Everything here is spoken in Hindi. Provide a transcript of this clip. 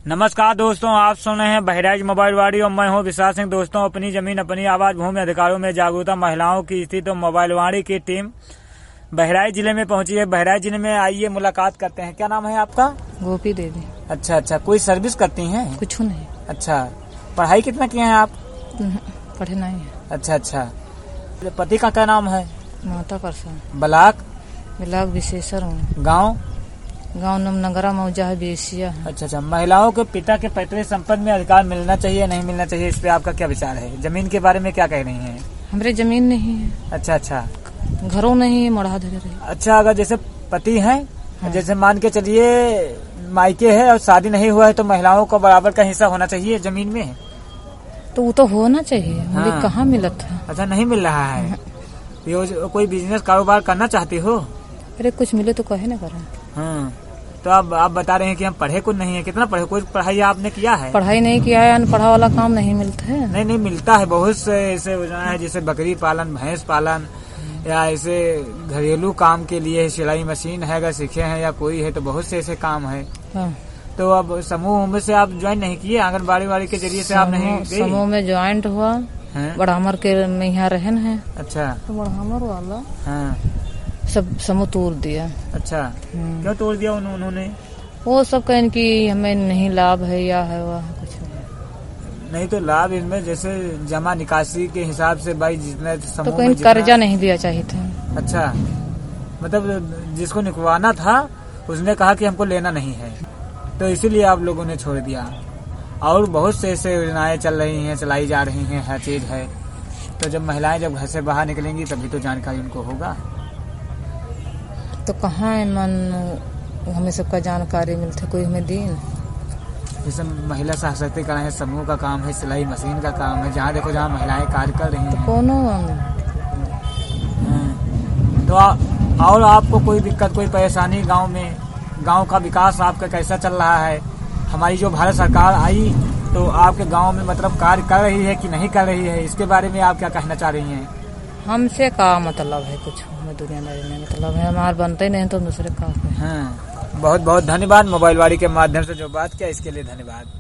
नमस्कार दोस्तों, आप सुन रहे हैं बहराइच मोबाइल वाड़ी और मैं हूं विशाल सिंह। दोस्तों, अपनी जमीन अपनी आवाज, भूमि अधिकारों में जागरूकता महिलाओं की स्थिति तो मोबाइल वाड़ी की टीम बहराइच जिले में पहुंची है। बहराइच जिले में आइए मुलाकात करते हैं। क्या नाम है आपका? गोपी देवी। अच्छा, कोई सर्विस करती हैं? कुछ नहीं। अच्छा, पढ़ाई कितना किए हैं आप? पढ़े नहीं है। अच्छा, पति का क्या नाम है? माता परसा। ब्लाक विशेषर हूँ। गाँव नगरा मौजा है, बेसिया है। अच्छा, महिलाओं को पिता के पैतृक संपत्ति में अधिकार मिलना चाहिए नहीं मिलना चाहिए, इस पे आपका क्या विचार है? जमीन के बारे में क्या कह रही हैं? हमारे जमीन नहीं है। अच्छा, घरों नहीं है, मढ़ा धरे रही। अच्छा, अगर जैसे पति हैं, हाँ। जैसे मान के चलिए मायके है और शादी नहीं हुआ है, तो महिलाओं को बराबर का हिस्सा होना चाहिए जमीन में? तो वो तो होना चाहिए। हाँ। कहाँ मिला था? अच्छा, नहीं मिल रहा है। कोई बिजनेस कारोबार करना चाहती हो? अरे कुछ मिले तो कहे ना करें। हाँ, तो अब आप बता रहे हैं कि हम पढ़े कुछ नहीं है। कितना पढ़े? कोई पढ़ाई आपने किया है? पढ़ाई नहीं किया है, अनपढ़ा वाला काम नहीं मिलता है। नहीं मिलता है। बहुत से ऐसे योजना है, जैसे बकरी पालन, भैंस पालन, या ऐसे घरेलू काम के लिए सिलाई मशीन है, अगर सीखे हैं या कोई है तो बहुत से ऐसे काम है। हाँ। तो अब समूह में से आप ज्वाइन नहीं किए? आंगनबाड़ी के जरिए से आप नहीं गए? समूह में ज्वाइंट हुआ, बढ़ामर के में यहाँ रहन है। अच्छा, तो बढ़ामर वाला हाँ सब समूह तोड़ दिया। अच्छा, क्यों तोड़ दिया उन्होंने? वो सब कहन कि हमें नहीं लाभ है या है वह कुछ नहीं। तो लाभ इसमें जैसे जमा निकासी के हिसाब से भाई जितना तो कहीं कर्जा नहीं दिया चाहिए था। अच्छा, मतलब जिसको निकलवाना था उसने कहा कि हमको लेना नहीं है, तो इसीलिए आप लोगों ने छोड़ दिया। और बहुत से ऐसे योजनाएं चल रही हैं, चलाई जा रही हैं, हर चीज है। तो जब महिलाएं जब घर से बाहर निकलेंगी तभी तो जानकारी उनको होगा। तो कहाँ है मन हमें सबका जानकारी मिलता, कोई हमें दिन। जैसे महिला सशक्तिकरण है, समूह का काम है, सिलाई मशीन का काम है, जहाँ देखो जहाँ महिलाएं कार्य कर रही हैं। तो और आपको कोई दिक्कत, कोई परेशानी गांव में? गांव का विकास आपका कैसा चल रहा है? हमारी जो भारत सरकार आई तो आपके गांव में मतलब कार्य कर रही है कि नहीं कर रही है, इसके बारे में आप क्या कहना चाह रही हैं? हमसे का मतलब है? कुछ हमें दुनियादारी में मतलब है, हमारे बनते नहीं तो दूसरे का। हाँ, बहुत बहुत धन्यवाद। मोबाइल वाड़ी के माध्यम से जो बात किया इसके लिए धन्यवाद।